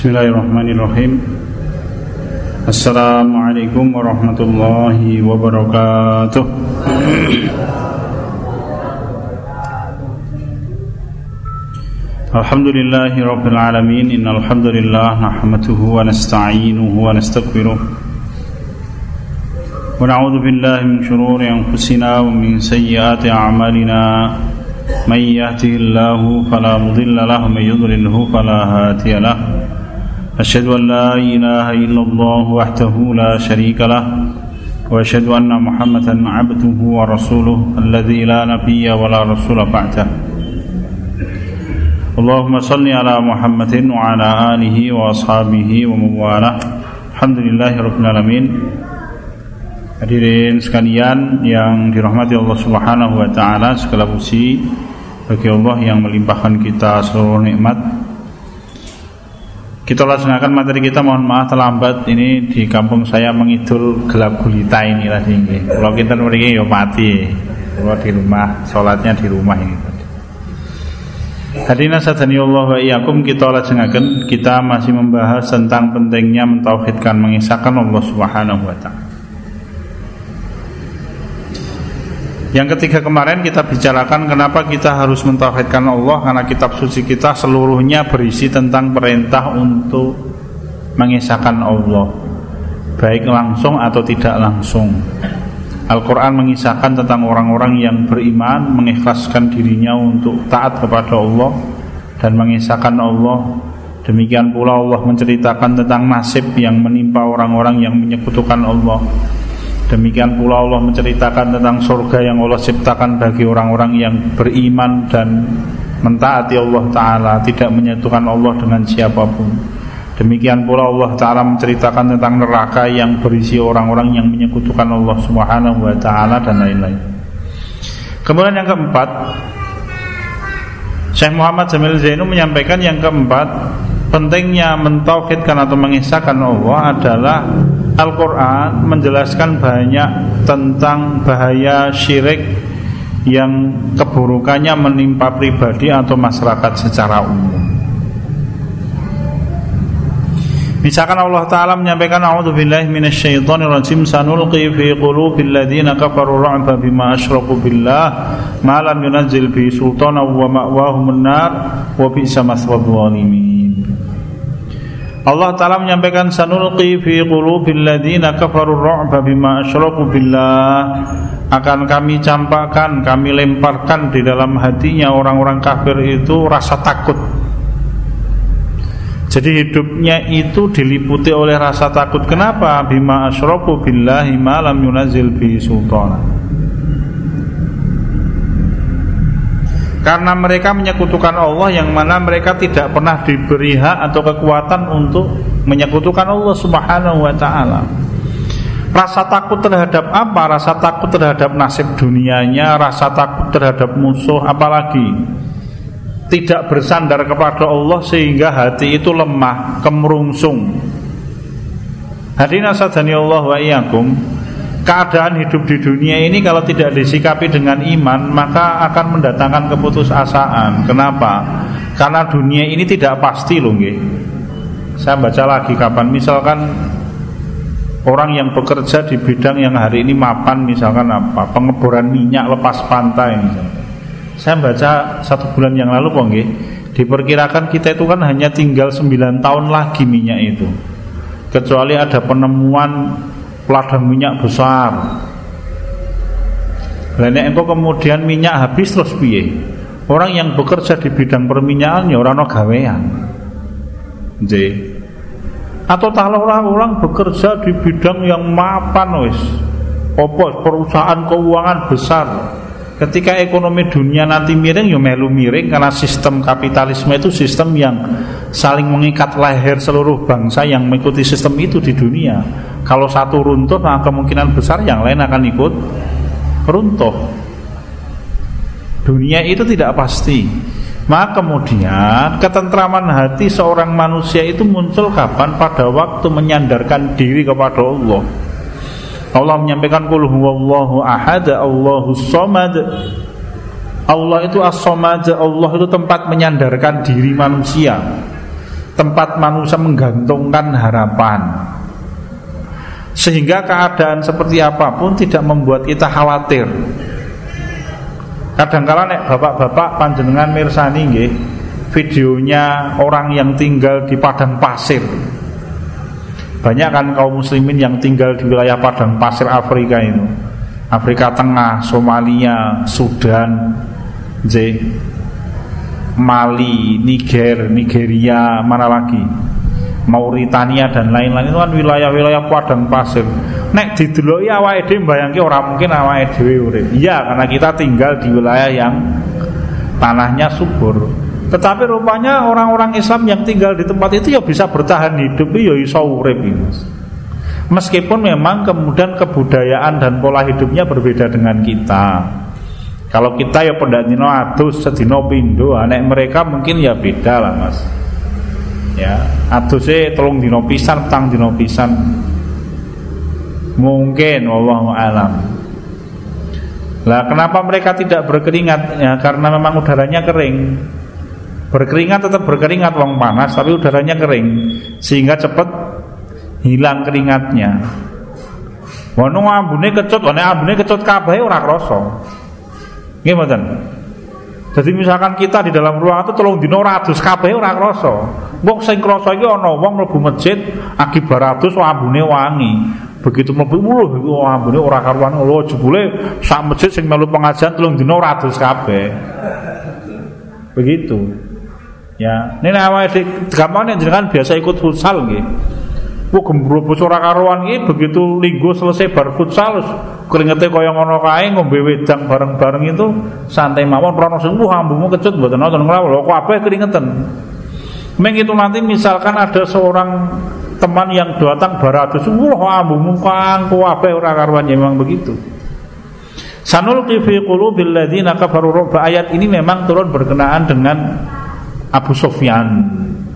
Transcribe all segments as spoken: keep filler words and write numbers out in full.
Bismillahirrahmanirrahim. Assalamualaikum warahmatullahi wabarakatuh. Alhamdulillahi rabbil alamin. Innal hamdalillah nahmaduhu wa nasta'inuhu wa nastaghfiruh. Wa na'udzu billahi min shururi anfusina wa min sayyiati a'malina. May yahdihillahu fala mudilla lahu wa may yudlilhu fala hadiya lahu. Asyhadu an la ilaha illallah wahdahu la syarika lah wa asyhadu anna Muhammadan 'abduhu wa rasuluhu alladzi la nabiyya wa la rasula ba'dah. Allahumma shalli ala Muhammadin wa ala alihi wa ashabihi wa mawalah. Alhamdulillahirabbil alamin. Hadirin sekalian yang dirahmati Allah Subhanahu wa taala, segala puji bagi Allah yang melimpahkan kita seluruh nikmat. Kita laksanakan materi kita, mohon maaf terlambat. Ini di kampung saya mengidul gelap gulita ini lah ini. Kalau kita mriki ya mati. Kalau di rumah, sholatnya di rumah ini. Hadirin sadani Allah wa iyyakum, kita laksanakan, kita masih membahas tentang pentingnya mentauhidkan, mengisahkan Allah Subhanahu wa taala. Yang ketiga kemarin kita bicarakan kenapa kita harus mentauhidkan Allah, karena kitab suci kita seluruhnya berisi tentang perintah untuk mengisahkan Allah, baik langsung atau tidak langsung. Al-Quran mengisahkan tentang orang-orang yang beriman, mengikhlaskan dirinya untuk taat kepada Allah dan mengisahkan Allah. Demikian pula Allah menceritakan tentang nasib yang menimpa orang-orang yang menyekutukan Allah. Demikian pula Allah menceritakan tentang surga yang Allah ciptakan bagi orang-orang yang beriman dan mentaati Allah Ta'ala, tidak menyatukan Allah dengan siapapun. Demikian pula Allah Ta'ala menceritakan tentang neraka yang berisi orang-orang yang menyekutukan Allah Subhanahu wa Ta'ala dan lain-lain. Kemudian yang keempat, Syekh Muhammad Jamil Zainu menyampaikan yang keempat, pentingnya mentauhidkan atau mengisahkan Allah adalah Al-Quran menjelaskan banyak tentang bahaya syirik yang keburukannya menimpa pribadi atau masyarakat secara umum. Misalkan Allah Ta'ala menyampaikan, a'udzubillahi minasyaitonirrajim, sanulqi fi qulubil ladzina kafaru ru'ba bima asyraku billah ma lam yunzil bi sultanan wa ma'wahumun nar wa bi'sa maswal zalimin. Allah Ta'ala menyampaikan, sanulqi fi qulubil ladzina kafaru ru'ba bima asyraku billah, akan kami campakkan, kami lemparkan di dalam hatinya orang-orang kafir itu rasa takut. Jadi hidupnya itu diliputi oleh rasa takut. Kenapa? Bima asyraku billahi ma lam yunzil bi sultanan, karena mereka menyekutukan Allah yang mana mereka tidak pernah diberi hak atau kekuatan untuk menyekutukan Allah Subhanahu wa ta'ala. Rasa takut terhadap apa? Rasa takut terhadap nasib dunianya, rasa takut terhadap musuh, apalagi tidak bersandar kepada Allah sehingga hati itu lemah, kemerungsung. Hadirin sadani Allah wa iyyakum, keadaan hidup di dunia ini kalau tidak disikapi dengan iman, maka akan mendatangkan keputusasaan. Kenapa? Karena dunia ini tidak pasti loh nggih. Saya baca lagi kapan, misalkan orang yang bekerja di bidang yang hari ini mapan, misalkan apa, pengeboran minyak lepas pantai misalkan. Saya baca satu bulan yang lalu kok nggih, diperkirakan kita itu kan hanya tinggal sembilan tahun lagi minyak itu, kecuali ada penemuan ladang minyak besar. Lah nek engko kemudian minyak habis terus piye? Orang yang bekerja di bidang perminyakan ya ora ono gawean. Nggih. Atau kalau orang-orang bekerja di bidang yang mapan wis, apa perusahaan keuangan besar. Ketika ekonomi dunia nanti miring ya melu miring, karena sistem kapitalisme itu sistem yang saling mengikat leher seluruh bangsa yang mengikuti sistem itu di dunia. Kalau satu runtuh, nah kemungkinan besar yang lain akan ikut runtuh. Dunia itu tidak pasti. Maka kemudian ketentraman hati seorang manusia itu muncul kapan? Pada waktu menyandarkan diri kepada Allah. Allah menyampaikan, qul huwallahu ahad, Allahus samad. Allah itu as-samad, Allah itu tempat menyandarkan diri manusia. tempat manusia menggantungkan harapan. Sehingga keadaan seperti apapun tidak membuat kita khawatir. Kadang-kala nek bapak-bapak panjenengan mirsani nggih videonya orang yang tinggal di padang pasir. Banyak kan kaum muslimin yang tinggal di wilayah padang pasir Afrika itu. Afrika Tengah, Somalia, Sudan, J, Mali, Niger, Nigeria, mana lagi? Mauritania dan lain-lain itu kan wilayah-wilayah padang pasir. Nek dideloki awake dhewe mbayangke ora mungkin awake dhewe urip. Iya, karena kita tinggal di wilayah yang tanahnya subur. Tetapi rupanya orang-orang Islam yang tinggal di tempat itu ya bisa bertahan hidup, ya iso urip iki. Meskipun memang kemudian kebudayaan dan pola hidupnya berbeda dengan kita. Kalau kita ya pendak dino adus sedino pindho, nek mereka mungkin ya beda lah Mas. Ya, aduse telung dino pisan, petang dino pisan. Mungkin wallahu alam. Lah kenapa mereka tidak berkeringat? Ya karena memang udaranya kering. Berkeringat tetap berkeringat wong panas, tapi udaranya kering sehingga cepat hilang keringatnya. Wono ambune kecut, wono ambune kecut kabeh ora krasa. Nggih mboten. Jadi misalkan kita di dalam ruangan itu telung dino ratus kabeh ora krasa. Wong sing krasa iki ana wong mlebu masjid akibat ratus ambune wangi. Begitu mlebu lho iku ambune ora karuan lho jebule sak masjid sing melu pengajian telung dino ratus kabeh. Begitu. Ya, nek awake gampang nek jenengan biasa ikut futsal nggih. Ku gembrobos ora karuan iki begitu linggo selesai bar futsal keringete kaya ngono kae ngombe wedang bareng-bareng itu santai mawon ora ono sing wah ambumu kecut mboten wonten lho kabeh keringetan. Meng itu nanti misalkan ada seorang teman yang datang baratus wah ambumu kang kabeh ora karuan ya memang begitu. Sanulqi fi qulubil ladzina kafaru ruba, ayat ini memang turun berkenaan dengan Abu Sufyan.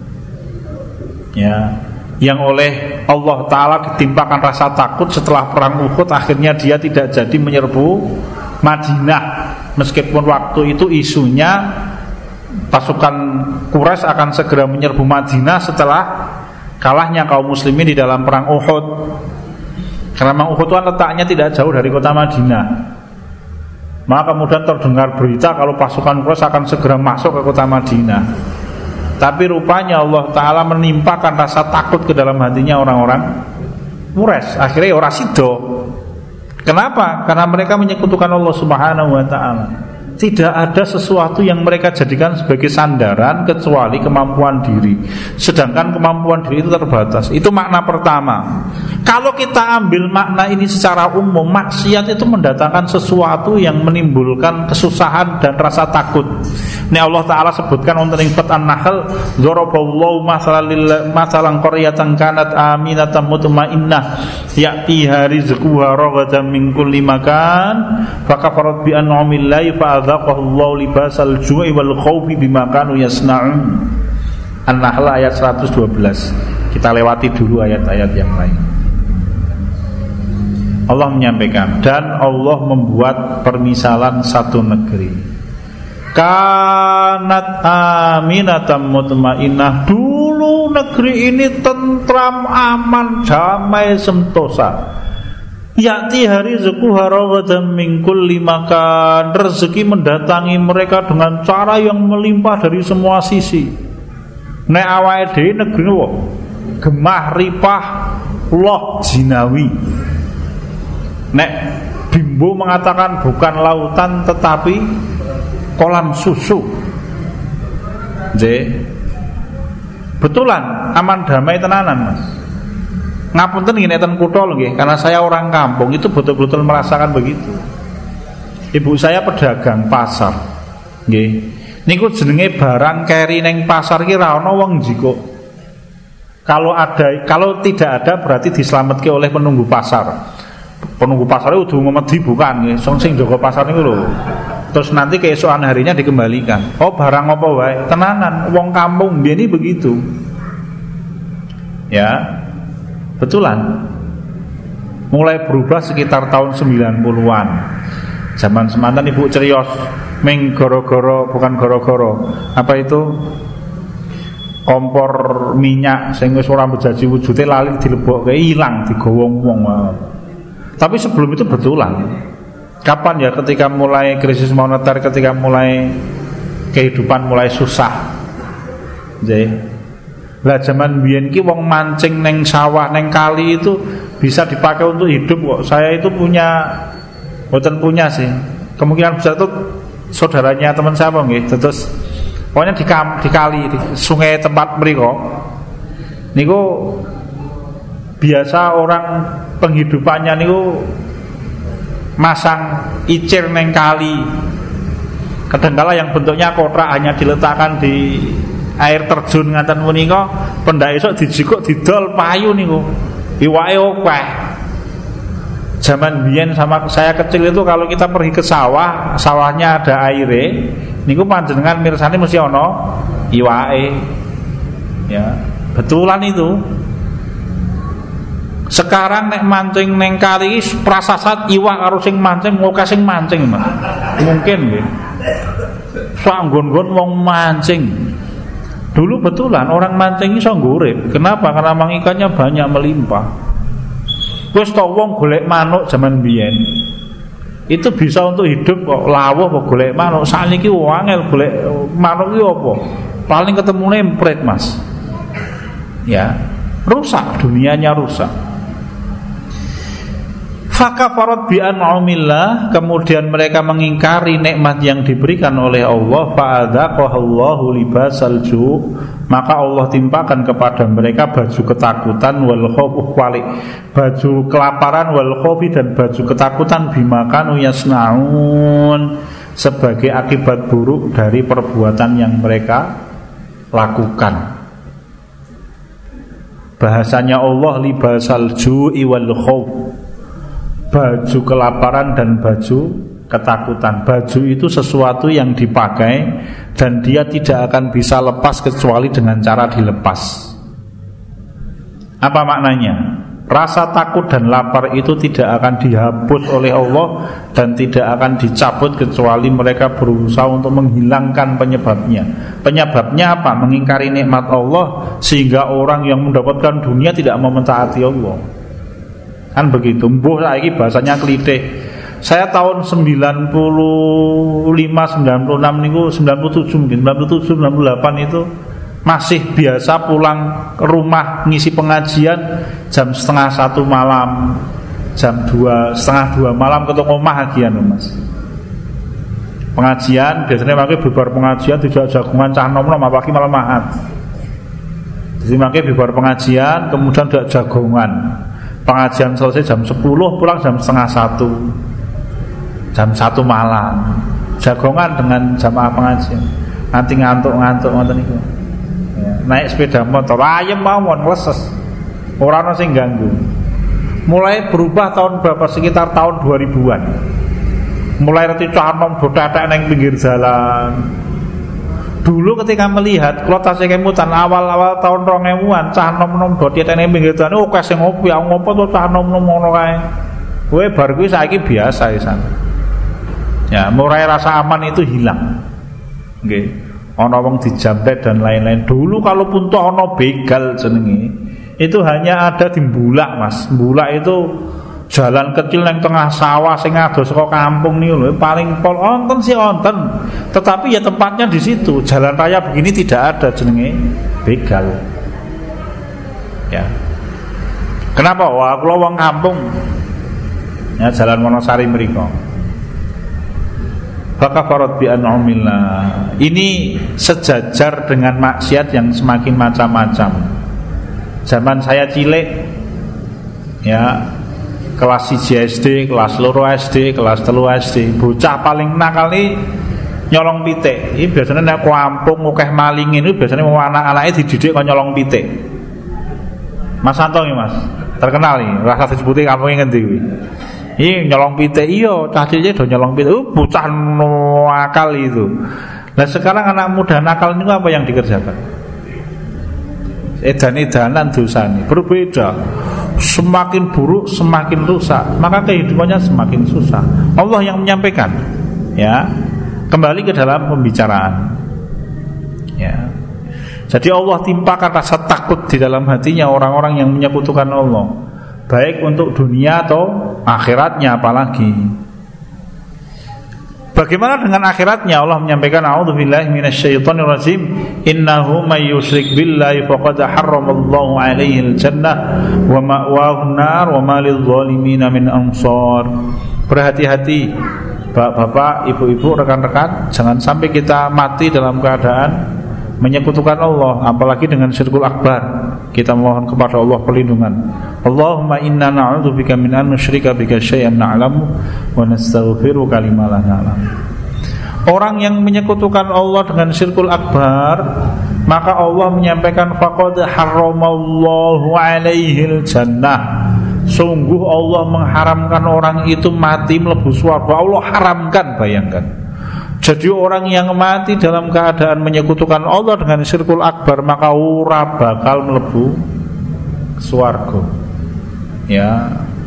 Ya, yang oleh Allah Ta'ala ditimpakan rasa takut setelah perang Uhud, akhirnya dia tidak jadi menyerbu Madinah. Meskipun waktu itu isunya pasukan Quraisy akan segera menyerbu Madinah setelah kalahnya kaum muslimin di dalam perang Uhud. Karena memang Uhud itu letaknya tidak jauh dari kota Madinah. Maka kemudian terdengar berita kalau pasukan Quraisy akan segera masuk ke kota Madinah. Tapi rupanya Allah Ta'ala menimpakan rasa takut ke dalam hatinya orang-orang Quraisy. Akhirnya orang sido. Kenapa? Karena mereka menyekutukan Allah Subhanahu wa Ta'ala. Tidak ada sesuatu yang mereka jadikan sebagai sandaran kecuali kemampuan diri. Sedangkan kemampuan diri itu terbatas. Itu makna pertama. Kalau kita ambil makna ini secara umum, maksiat itu mendatangkan sesuatu yang menimbulkan kesusahan dan rasa takut. Ini Allah Ta'ala sebutkan untuk Surat An-Nahl, Dzaraballahu masalan qaryatan kanat aminatan mutmainnah ya'tiha rizquha ragadan min kulli makan fakafarat bi an'amillahi fa'adzaqallahu libasal ju'i wal khaufi bima kanu yasna'un. An-Nahl ayat seratus dua belas. Kita lewati dulu ayat-ayat yang lain. Allah menyampaikan, dan Allah membuat permisalan satu negeri. Kanat aminatan mutmainnah, dulu negeri ini tentram, aman, damai, sentosa. Ya'ti hari rezeki harawadan min kulli makan, rezeki mendatangi mereka dengan cara yang melimpah dari semua sisi. Nek awake dhewe negeri wo gemah ripah loh jinawi. Nek Bimbo mengatakan bukan lautan tetapi kolam susu. J. Betulan aman damai tenanan Mas. Ngapunten nggih neten kutha lho nggih, karena saya orang kampung itu betul-betul merasakan begitu. Ibu saya pedagang pasar. Nggih. Niku jenenge barang keri ning pasar iki ra ana wong njikuk. Kalau ada, kalau tidak ada berarti diselametke oleh penunggu pasar. Penunggu pasar itu memedi bukan nggih, sing jaga pasar niku lho. Terus nanti keesokan harinya dikembalikan. Oh barang apa wae? Tenanan, wong kampung biyen begitu. Ya. Betulan. Mulai berubah sekitar tahun sembilan puluhan. Zaman semanten Ibu Cerios ming goro-goro bukan goro-goro. Apa itu? kompor minyak sing wis ora bejaji wujude lali dilebokke ilang digawa wong. Tapi sebelum itu betulan. Kapan ya? Ketika mulai krisis moneter, ketika mulai kehidupan mulai susah. Nggih. Lah zaman biyen ki wong mancing neng sawah, neng kali itu bisa dipakai untuk hidup kok. Saya itu punya, mboten punya sih. Kemungkinan besar itu saudaranya teman saya nggih. Terus pokoknya di, kam, di kali di sungai tempat mriko niku biasa orang penghidupannya niku masang icir neng kali. Kadangkala yang bentuknya kotak hanya diletakkan di air terjun ngaten menika, pendak esuk dijikuk didol payu niku. Iwake akeh. Zaman biyen sama saya kecil itu kalau kita pergi ke sawah, sawahnya ada aire, niku panjenengan mirsani mesti ana iwake. Ya, betulan itu. Sekarang nek mancing neng kali prasasat iwak karo sing mancing ngoke sing mancing, Mas. Mungkin nggih. Sak nggon-nggon wong mancing. Dulu betulan orang mancing iso ngurip. Kenapa? Karena mang ikannya banyak melimpah. Wis to wong golek manuk zaman biyen. Itu bisa untuk hidup kok lawuh kok golek manuk. Sakniki wangel golek manuk iki apa? Paling ketemune emprit, Mas. Ya, rusak dunianya rusak. Fakafarat bi an'amillah, kemudian mereka mengingkari nikmat yang diberikan oleh Allah. Fa'adzaqahallahu libasal ju', maka Allah timpakan kepada mereka baju ketakutan wal khauf, baju kelaparan wal khaufi, dan baju ketakutan bima kanu yasnaun, sebagai akibat buruk dari perbuatan yang mereka lakukan. Bahasanya Allah libasal ju'i wal khauf, baju kelaparan dan baju ketakutan. Baju itu sesuatu yang dipakai dan dia tidak akan bisa lepas kecuali dengan cara dilepas. Apa maknanya? Rasa takut dan lapar itu tidak akan dihapus oleh Allah dan tidak akan dicabut kecuali mereka berusaha untuk menghilangkan penyebabnya. Penyebabnya apa? Mengingkari nikmat Allah, sehingga orang yang mendapatkan dunia tidak mau mentaati Allah. Kan begitu. Mbuh saiki bahasanya klitih. Saya tahun sembilan puluh lima sembilan puluh enam niku sembilan puluh tujuh mungkin sembilan puluh tujuh sembilan puluh delapan itu masih biasa pulang ke rumah ngisi pengajian jam setengah satu malam, jam dua setengah dua malam ketemu omah hagian, Mas. Pengajian biasanya pakai bubar pengajian tidak jagungan cah nom-nom apalagi malam Ahad. Jadi pakai bubar pengajian kemudian tidak jagongan. Pengajian selesai jam sepuluh, pulang jam setengah satu, jam satu malam. Jagongan dengan jamaah pengajian. Nanti ngantuk-ngantuk ngoten niku. Ya, naik sepeda motor, ayem mawon leses. Ora ono sing ganggu. Mulai berubah tahun berapa? Sekitar tahun dua ribuan. Mulai reti canom bodatek nang pinggir jalan. Dulu ketika melihat kalau tasih kemutan awal-awal tahun rong ewuan cah nom-nom do tietene pinggir dalan oh kasih ngopi aku ngopo to cah nom-nom ngono kae. Kowe bar kuwi saiki biasa isan. Ya, mulai rasa aman itu hilang. Nggih. Ana wong dijamret dan lain-lain. Dulu kalau pun toh ana begal jenenge, itu hanya ada di Mbulak, Mas. Mbulak itu jalan kecil yang tengah sawah sing adoh saka kampung niku lho, paling pol onten sih onten. Tetapi ya tempatnya di situ. Jalan raya begini tidak ada jenenge begal. Ya. Kenapa? Wah, kula wong kampung. Ya, jalan Wonosari mriko. Fakafarat bi an'amillah. Ini sejajar dengan maksiat yang semakin macam-macam. Zaman saya cilik, ya, kelas siji S D, kelas loro S D, kelas telu S D, bocah paling nakal nih nyolong pitik. Ini biasanya nek kampung akeh maling ini biasanya mau anak-anaknya dididik kok nyolong pitik. Mas Santo nih, Mas, terkenal nih, rasa disebutnya kampungnya ngendi kuwi. Ini nyolong pitik, iya, cacilnya do nyolong pitik. Uh, bocah nakal itu. Nah sekarang anak muda nakal ini apa yang dikerjakan? Edan-edanan dosane berbeda. Semakin buruk semakin rusak, maka kehidupannya semakin susah. Allah yang menyampaikan. Ya, kembali ke dalam pembicaraan. Ya, Jadi Allah timpakan rasa takut di dalam hatinya orang-orang yang menyekutukan Allah, baik untuk dunia atau akhiratnya apalagi. Bagaimana dengan akhiratnya? Allah menyampaikan, a'udzubillahi minasyaitonirrajim, innahu may yusyrik billahi faqad harramallahu 'alaihi al-jannah wa ma'wahu an-nar wa ma lidh-dhalimin min ansar. Berhati-hati bapak-bapak, ibu-ibu, rekan-rekan, jangan sampai kita mati dalam keadaan menyekutukan Allah, apalagi dengan syirkul akbar. Kita mohon kepada Allah perlindungan. Allahumma inna na'udzubika min an nusyrika bika syai'an na'lamu wa nastaghfiruka lima la na'lam. Orang yang menyekutukan Allah dengan syirkul akbar, maka Allah menyampaikan faqad harramallahu 'alaihil jannah. Sungguh Allah mengharamkan orang itu mati mlebu surga. Allah haramkan, bayangkan. Jadi orang yang mati dalam keadaan menyekutukan Allah dengan syirkul akbar, maka ora bakal mlebu swarga. Ya.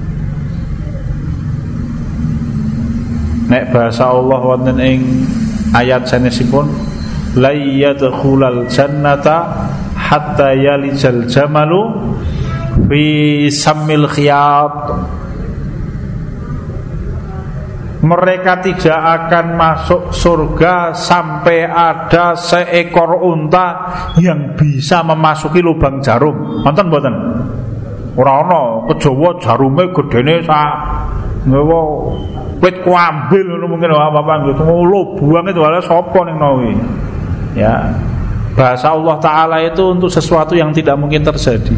Nek bahasa Allah wonten ing ayat sanesipun, la yadkhulal jannata hatta yalijal jamalu fi samil khiyat. Mereka tidak akan masuk surga sampai ada seekor unta yang bisa memasuki lubang jarum. Nonton mboten? Ora ana, kejawa jarume gedene sak nggawa wit kuambil ngono mungkin apa-apa gitu. Lubang itu ala sapa ning nawi. Ya. Bahasa Allah Ta'ala itu untuk sesuatu yang tidak mungkin terjadi.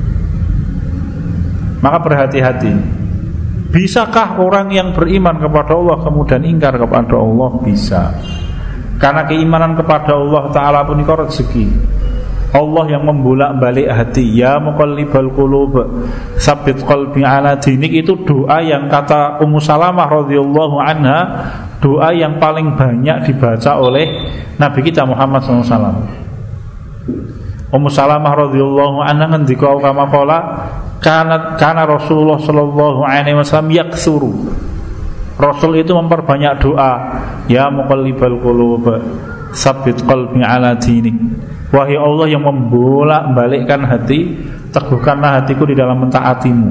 Maka berhati-hati. Bisakah orang yang beriman kepada Allah kemudian ingkar kepada Allah? Bisa. Karena keimanan kepada Allah Ta'ala pun itu rezeki. Allah yang membolak-balik hati. Ya muqallibal qulub tsabbit qalbi ala dinik. Itu doa yang kata Ummu Salamah radhiyallahu anha, doa yang paling banyak dibaca oleh Nabi kita Muhammad sallallahu alaihi wasallam. Ummu Salamah radhiyallahu anha ngendika kama qala Karena, karena Rasulullah Shallallahu Alaihi Wasallam yaksuru. Rasul itu memperbanyak doa. Ya muqallibal qulub tsabbit qalbi ala dinik. Wahai Allah yang membolak-balikkan hati, teguhkanlah hatiku di dalam mentaatimu.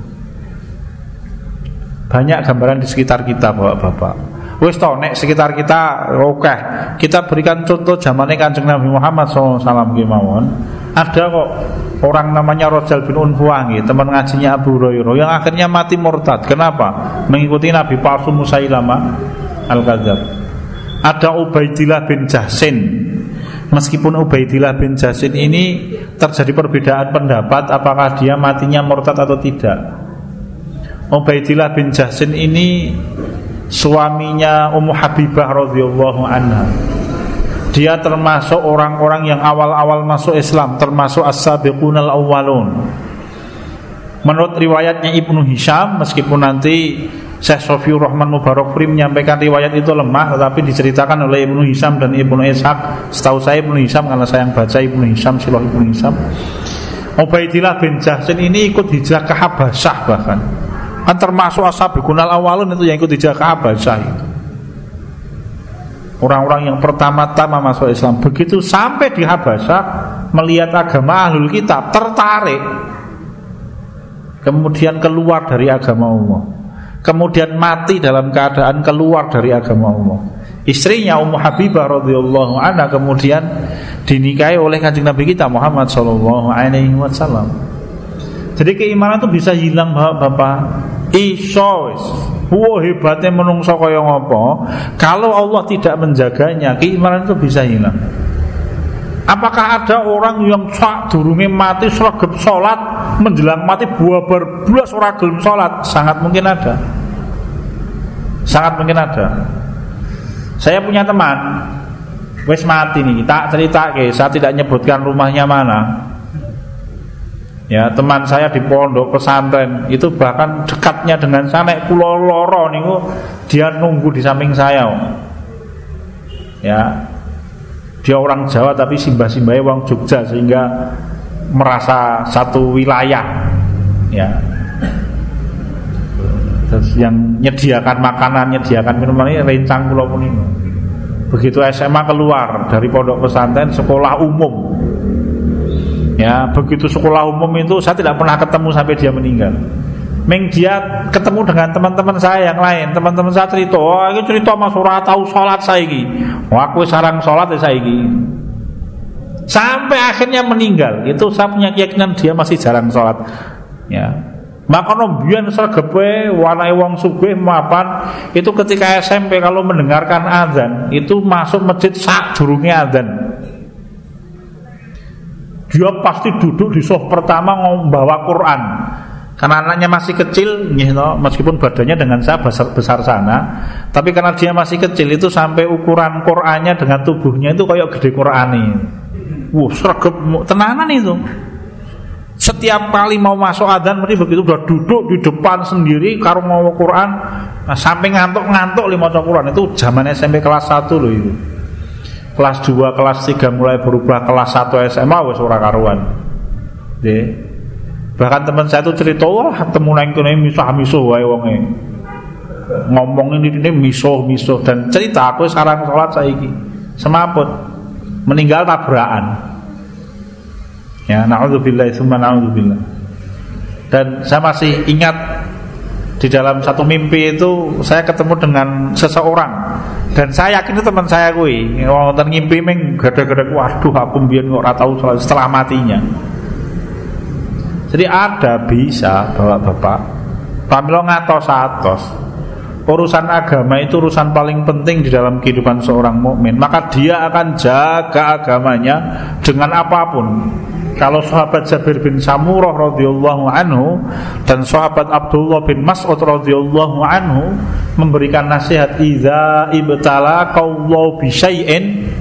Banyak gambaran di sekitar kita, bapak-bapak. Wis to nek sekitar kita oke. Kita berikan contoh zamane Kanjeng Nabi Muhammad sallallahu alaihi wasallam nggih mawon. Ada kok orang namanya Rajal bin Unfuah, teman ngajinya Abu Hurairah, yang akhirnya mati murtad. Kenapa? Mengikuti Nabi palsu Musailamah Al-Kadzab. Ada Ubaidillah bin Jahsin. Meskipun Ubaidillah bin Jahsin ini terjadi perbedaan pendapat apakah dia matinya murtad atau tidak. Ubaidillah bin Jahsin ini suaminya Ummu Habibah radhiyallahu anha. Dia termasuk orang-orang yang awal-awal masuk Islam, termasuk as-sabiqunal awwalun. Menurut riwayatnya Ibnu Hisham, meskipun nanti Syekh Sofiur Rahman Mubarakfuri menyampaikan riwayat itu lemah, tetapi diceritakan oleh Ibnu Hisham dan Ibnu Ishaq. Setahu saya Ibnu Hisham, karena saya yang baca Ibnu Hisham, Silah Ibnu Hisham. Ubaidillah bin Jahsin ini ikut hijrah ke Habasyah bahkan. Kan termasuk as-sabiqunal awwalun itu yang ikut hijrah ke Habasyah itu. Orang-orang yang pertama-tama masuk Islam. Begitu sampai di Habasyah, melihat agama Ahlul Kitab, tertarik, kemudian keluar dari agama Allah, kemudian mati dalam keadaan keluar dari agama Allah. Istrinya Ummu Habibah radhiyallahu anha kemudian dinikahi oleh Kanjeng Nabi kita Muhammad sallallahu alaihi wasallam. Jadi keimanan itu bisa hilang, bapak-bapak. Iso wis. Wah, hebatnya menungso kaya ngopo. Kalau Allah tidak menjaganya, keimanan itu bisa hilang. Apakah ada orang yang sak durunge mati sregep salat, menjelang mati buabar blas ora gelem salat? Sangat mungkin ada. Sangat mungkin ada. Saya punya teman wis mati nih, tak ceritake, saya tidak nyebutkan rumahnya mana. Ya, teman saya di pondok pesantren itu bahkan dekatnya dengan saya, nek kula lara niku dia nunggu di samping saya. Ya. Dia orang Jawa tapi simbah-simbahnya orang Jogja sehingga merasa satu wilayah. Ya. Terus yang menyediakan makanan, menyediakan minuman ini rencang kula punika. Begitu S M A keluar dari pondok pesantren, sekolah umum Ya, begitu sekolah umum itu saya tidak pernah ketemu sampai dia meninggal. Meng dia ketemu dengan teman-teman saya yang lain. Teman-teman saya cerita, oh ini cerita Mas ora tahu sholat saiki. Oh aku sarang sholat ya saiki. Sampai akhirnya meninggal. Itu saya punya keyakinan dia masih jarang sholat. Ya. Maka nombian sergepe wanai wong sugih mapan itu ketika S M P kalau mendengarkan azan itu masuk masjid sak durunge azan. Dia pasti duduk di sof pertama membawa Quran. Karena anaknya masih kecil, meskipun badannya dengan saya besar, besar sana, tapi karena dia masih kecil itu sampai ukuran Qurannya dengan tubuhnya itu kayak gede Quran ini. Wuh, sregep tenanan itu. Setiap kali mau masuk adzan mesti begitu udah duduk di depan sendiri karo mau Quran, nah, sampai ngantuk-ngantuk lima Quran itu zaman S M P kelas satu loh itu. Kelas dua, kelas tiga mulai berubah kelas satu S M A wis ora karuan. Nggih. Bahkan teman saya itu cerita, wah temu nang kene misah-misah wae wonge. Ngomong ini ini misuh-misuh dan cerita aku sekarang sholat saiki. Semaput meninggal tabrakan. Ya, naudzubillah tsumma naudzubillah. Dan saya masih ingat di dalam satu mimpi itu saya ketemu dengan seseorang dan saya yakin itu teman saya kuwi wonten ngimpi ming gede-gede waduh aku mbiyen kok ora tau setelah matinya. Jadi ada bisa Bapak-bapak pamilo ngatos-atos urusan agama itu urusan paling penting di dalam kehidupan seorang mukmin, maka dia akan jaga agamanya dengan apapun. Kalau sahabat Jabir bin Samurah radhiyallahu anhu dan sahabat Abdullah bin Mas'ud radhiyallahu anhu memberikan nasihat, idza ibtala qawlu bi syai'in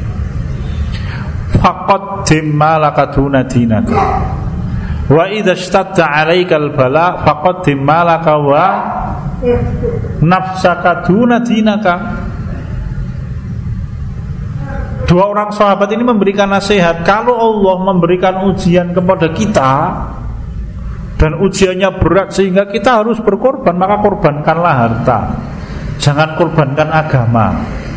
faqaddim ma laka duna dinaka wa idza ishtadda 'alaikal bala faqaddim ma laka wa nafsaka duna dinaka. Dua orang sahabat ini memberikan nasihat, kalau Allah memberikan ujian kepada kita dan ujiannya berat sehingga kita harus berkorban, maka korbankanlah harta, jangan korbankan agama.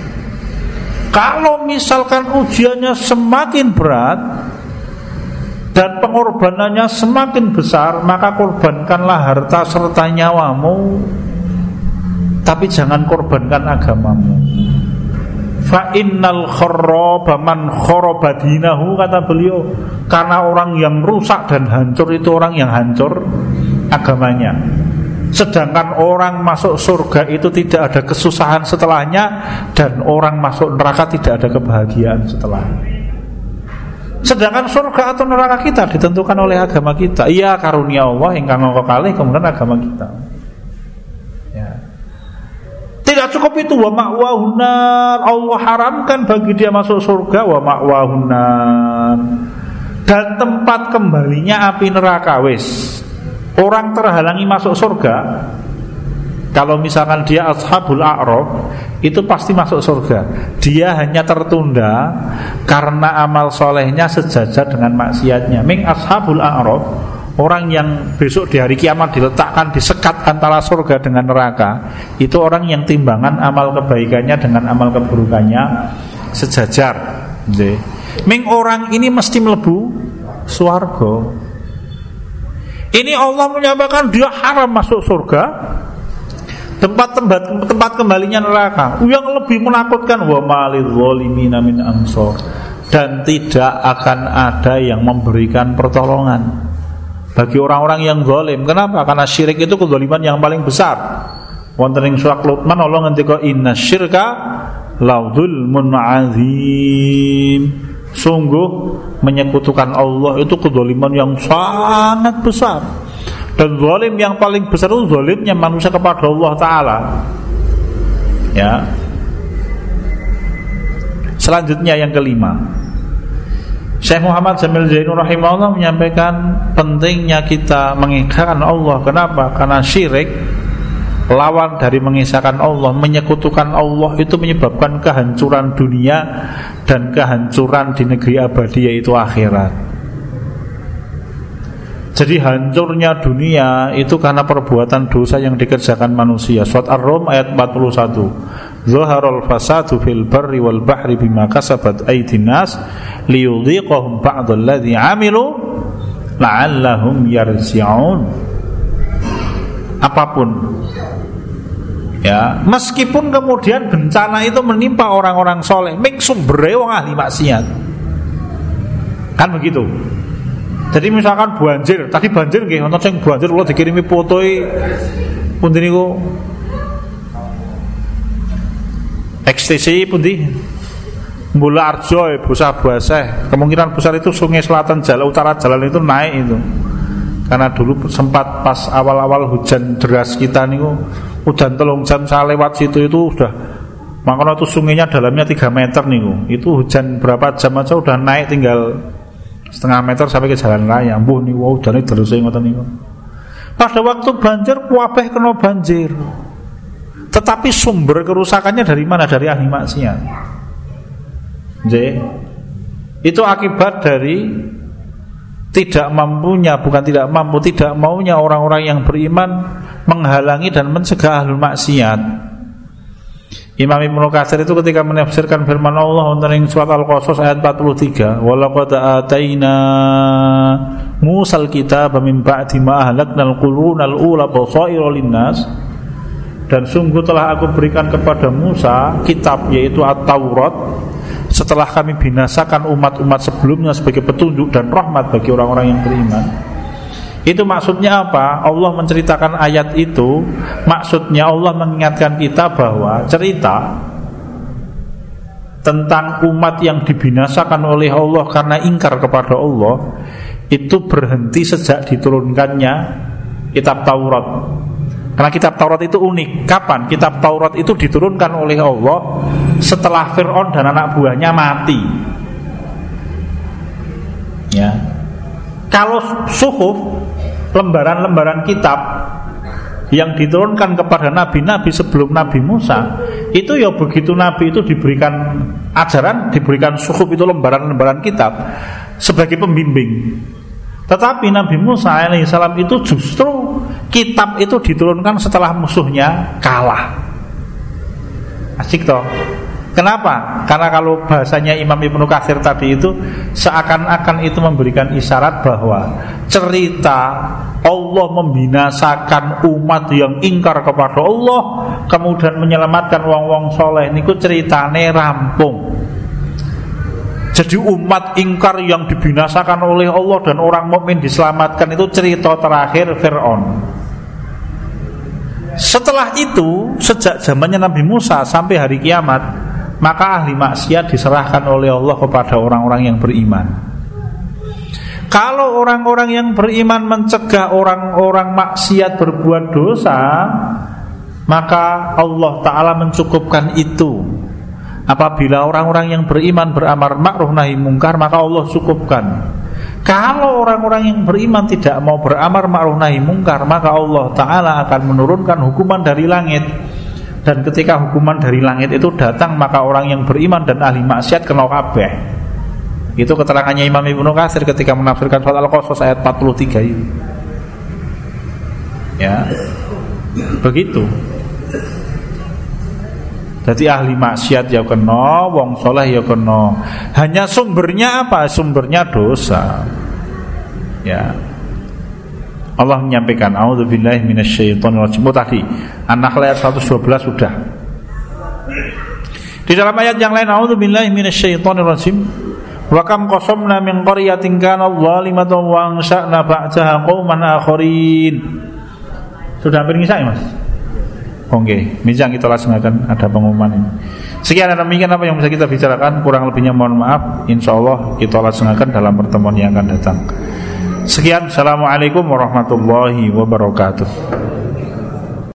Kalau misalkan ujiannya semakin berat dan pengorbanannya semakin besar, maka korbankanlah harta serta nyawamu, tapi jangan korbankan agamamu. Fa innal kharraba man kharaba dinahu, kata beliau, karena orang yang rusak dan hancur itu orang yang hancur agamanya. Sedangkan orang masuk surga itu tidak ada kesusahan setelahnya, dan orang masuk neraka tidak ada kebahagiaan setelahnya. Sedangkan surga atau neraka kita ditentukan oleh agama kita. Iya, karunia Allah ingkang ngoko kalih kemudian agama kita. Ya. Tidak cukup itu, wa ma'wahunar, Allah haramkan bagi dia masuk surga, wa ma'wahunar, dan tempat kembalinya api neraka. Wis, orang terhalangi masuk surga kalau misalkan dia ashabul a'raf itu pasti masuk surga. Dia hanya tertunda karena amal solehnya sejajar dengan maksiatnya. Ming ashabul a'raf, orang yang besok di hari kiamat diletakkan, disekat antara surga dengan neraka, itu orang yang timbangan amal kebaikannya dengan amal keburukannya sejajar. Ming orang ini mesti mlebu swarga. Ini Allah menyatakan dia haram masuk surga, tempat tempat tempat kembalinya neraka. Yang lebih menakutkan, wa malidz zalimina min ansor, dan tidak akan ada yang memberikan pertolongan bagi orang-orang yang zalim. Kenapa? Karena syirik itu kezaliman yang paling besar. Wonten ing surat Luqman Allah ngendika, inna syirka la dzulmun azim. Sungguh menyekutukan Allah itu kezaliman yang sangat besar. Dan zalim yang paling besar itu zalimnya manusia kepada Allah Ta'ala. Ya. Selanjutnya yang kelima, Syekh Muhammad Jamil Zainur rahimahullah menyampaikan pentingnya kita mengisahkan Allah. Kenapa? Karena syirik, lawan dari mengisahkan Allah, menyekutukan Allah, itu menyebabkan kehancuran dunia dan kehancuran di negeri abadi, yaitu akhirat. Jadi hancurnya dunia itu karena perbuatan dosa yang dikerjakan manusia. Surat Ar-Rum ayat empat puluh satu. Zaharul fasadu fil barri wal bahri bima kasabat aydin nas liyudhiqahum ba'dalladzi 'amilu la'allahum yarji'un. Apapun, ya, meskipun kemudian bencana itu menimpa orang-orang soleh, ming sumbere wong ahli maksiat, kan begitu. Jadi misalkan banjir, tadi banjir nggih, ono sing banjir kula dikirimi fotoe pundi niku ekstasi pundi Mula Arjo, Busa Buaseh. Kemungkinan besar itu sungai selatan jalan utara jalan itu naik itu. Karena dulu sempat pas awal-awal hujan deras kita niku, hujan telung jam saya lewat situ itu udah, makanya itu sungainya dalamnya tiga meter niku. Itu hujan berapa jam aja udah naik tinggal setengah meter sampai ke jalan raya. Mbuh niku wow, udane derese ngoten niku. Pada waktu banjir kuwabeh kena banjir. Tetapi sumber kerusakannya dari mana? Dari ahli maksiat. Jadi itu akibat dari tidak mampunya, bukan tidak mampu, tidak maunya orang-orang yang beriman menghalangi dan mencegah ahlul maksiat. Imam Ibnu Katsir itu ketika menafsirkan firman Allah tentang surat Al-Qasas ayat empat puluh tiga, walaqad ataina Musal kitaba min ba'di ma ahlaknal qurunal ula basaira linnas, dan sungguh telah aku berikan kepada Musa kitab, yaitu At-Taurat, setelah kami binasakan umat-umat sebelumnya sebagai petunjuk dan rahmat bagi orang-orang yang beriman. Itu maksudnya apa? Allah menceritakan ayat itu, maksudnya Allah mengingatkan kita bahwa cerita tentang umat yang dibinasakan oleh Allah karena ingkar kepada Allah itu berhenti sejak diturunkannya kitab Taurat. Karena kitab Taurat itu unik. Kapan? Kitab Taurat itu diturunkan oleh Allah setelah Fir'aun dan anak buahnya mati. Ya. Kalau suhuf, lembaran-lembaran kitab yang diturunkan kepada nabi-nabi sebelum Nabi Musa, itu ya begitu nabi itu diberikan ajaran, diberikan suhuf, itu lembaran-lembaran kitab sebagai pembimbing. Tetapi Nabi Musa alaihissalam itu justru kitab itu diturunkan setelah musuhnya kalah. Asik toh? Kenapa? Karena kalau bahasanya Imam Ibnu Katsir tadi itu seakan-akan itu memberikan isyarat bahwa cerita Allah membinasakan umat yang ingkar kepada Allah kemudian menyelamatkan wong-wong soleh niku ceritane rampung. Jadi umat ingkar yang dibinasakan oleh Allah dan orang mukmin diselamatkan itu cerita terakhir Fir'aun. Setelah itu, sejak zamannya Nabi Musa sampai hari kiamat, maka ahli maksiat diserahkan oleh Allah kepada orang-orang yang beriman. Kalau orang-orang yang beriman mencegah orang-orang maksiat berbuat dosa, maka Allah Ta'ala mencukupkan itu. Apabila orang-orang yang beriman beramar ma'ruf nahi mungkar, maka Allah cukupkan. Kalau orang-orang yang beriman tidak mau beramar ma'ruf nahi mungkar, maka Allah Ta'ala akan menurunkan hukuman dari langit. Dan ketika hukuman dari langit itu datang, maka orang yang beriman dan ahli maksiat kena kabeh. Itu keterangannya Imam Ibnu Katsir ketika menafsirkan surat Al-Qasas ayat empat puluh tiga ini. Ya, begitu. Jadi ahli maksiat ya kena, wong soleh ya kena. Hanya sumbernya apa? Sumbernya dosa. Ya. Allah menyampaikan a'udzubillahi minasyaitonirrajim. Oh, tadi An-Nahl ayat seratus dua belas sudah. Di dalam ayat yang lain a'udzubillahi minasyaitonirrajim. Wa kam qasamna min qaryatin kana zalimatan wa ansha'na ba'daha qauman akharin. Sudah hampir ngisah ya, Mas? Oke, bijang kita laksanakan, ada pengumuman ini. Sekian dan demikian apa yang bisa kita bicarakan, kurang lebihnya mohon maaf. Insyaallah kita laksanakan dalam pertemuan yang akan datang. Sekian, assalamualaikum warahmatullahi wabarakatuh.